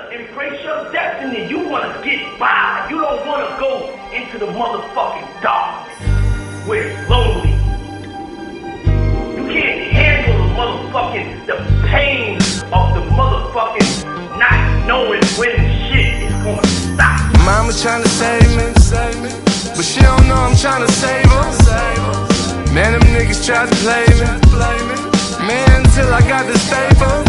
wanna embrace your destiny. You wanna get by. You don't wanna go into the motherfucking dark where it's lonely. You can't handle the pain of the motherfucking not knowing when shit is gonna stop. Mama tryna save me, but she don't know I'm tryna save her. Man, them niggas tried to play me. Man, until I got this paper.